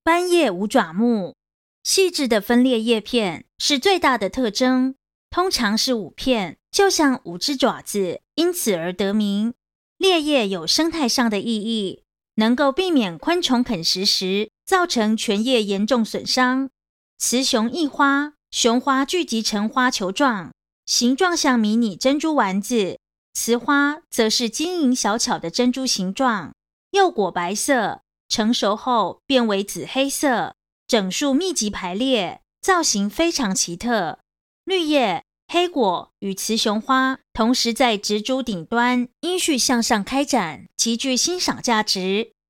斑叶五爪木，细致的分裂叶片是最大的特征，通常是5片，就像5只爪子，因此而得名。裂叶有生态上的意义，能够避免昆虫啃食时造成全叶严重损伤。雌雄异花，雄花聚集成花球状，形状像迷你珍珠丸子，雌花则是晶莹小巧的珍珠形状，幼果白色，成熟后变为紫黑色，整树密集排列，造型非常奇特。绿叶、黑果与雌雄花同时在植株顶端依序向上开展，极具欣赏价值。